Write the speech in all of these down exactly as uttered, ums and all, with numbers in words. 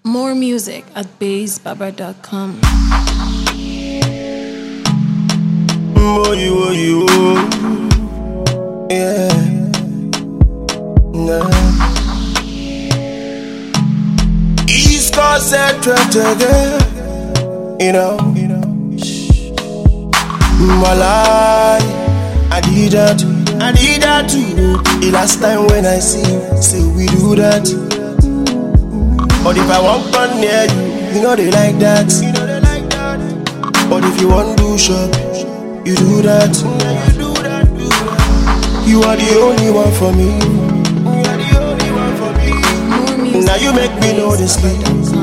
More music at bass baba dot com. Oh, you, oh, you, oh. Yeah. Nah. East Coast Central again. You know, you know. Malai, I did that, I did that too. The last time when I see you, say we do that. But if I want come near you, you know they like that. You know they like that. But if you want to shop, you do that. You are the only one for me. You are the only one for me. Now you make me know this sleep.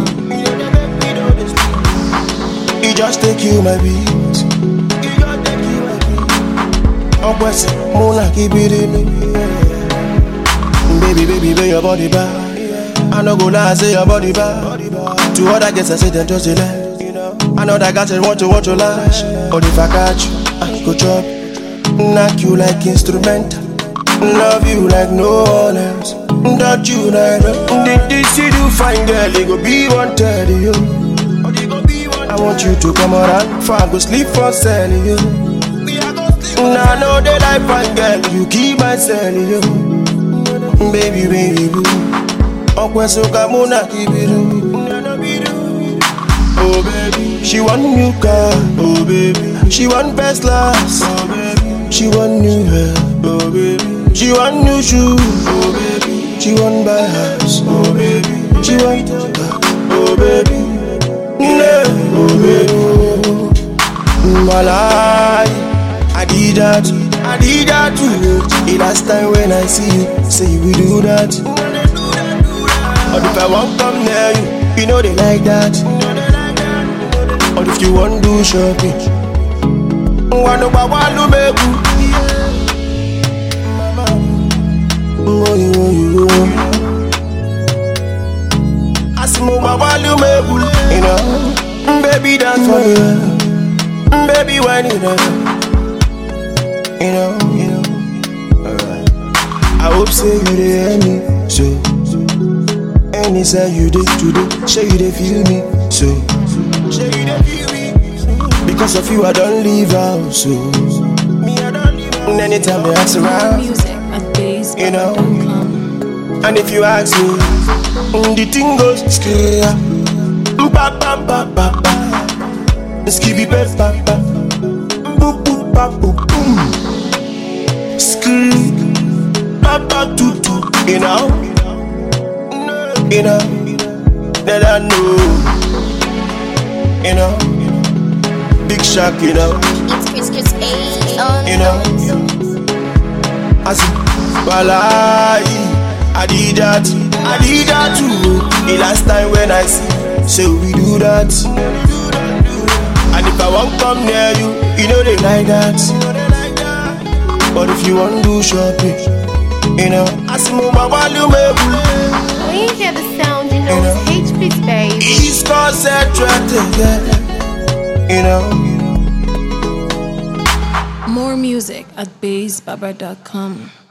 You just take you my beat. Oh, what's it? Mona keep it in me. Baby, baby, baby, your body bad. I no go lie, say your body bad. To other guests, I say them just a lie. I know that guys want to watch your lash. But if I catch you, I go chop. Knock you like instrument. Love you like no one else. Touch you like no. This you do fine girl, it go be one thirty you. I want you to come around, for I go sleep for selling you. Now I know they like fine girl, you keep my selling you. Baby, baby, boo. Okwe soka muna kibiru. Oh baby, she want new car. Oh baby, she want best class. Oh baby, she want new hair. Oh baby, she want new shoes. Oh baby, she want buy house. Oh baby, she want car. Oh baby, yeah. Oh baby, Malai, I did that, I did that too. The last time when I see you, say we do that. But if I want come near you, you know they like that. But if you want do shopping, wanna buy one make you. Oh you, oh you, I see my one make you. You know, baby dance for me, baby when you know, you know, you know. Alright. I hope say you dey hear me, so. Any say you did today, say you dey feel me, so. Say you dey feel me, because of you I don't leave out, so. Me I don't leave out. And anytime they ask around, Music at bass you know. baba dot com. And if you ask me, the thing goes skria, pa pa pa pa pa, skibby pa pa pa, boop boop pa boop boom, skri, pa pa tu tu, you know. You know, that I know, you know, big shock, you know, It's Chris Chris A on you know, I see, well I, I did that, I did that too, the last time when I see, say we do that, and if I want come near you, you know they like that, but if you want to shopping, you know, I see my volume everywhere. When you hear the sound, you know it's H P's baby. East Coast Central together, you know. More music at bass baba dot com.